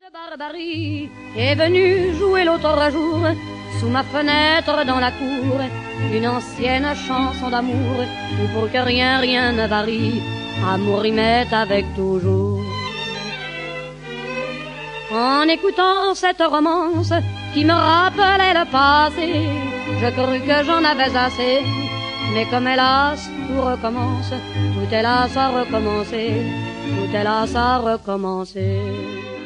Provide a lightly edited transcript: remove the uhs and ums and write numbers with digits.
Barbarie est venue jouer l'autre jour sous ma fenêtre dans la cour une ancienne chanson d'amour où pour que rien ne varie, amour y met avec toujours. En écoutant cette romance qui me rappelait le passé, je crus que j'en avais assez, mais comme hélas tout recommence, tout hélas à recommencer, tout hélas à recommencer.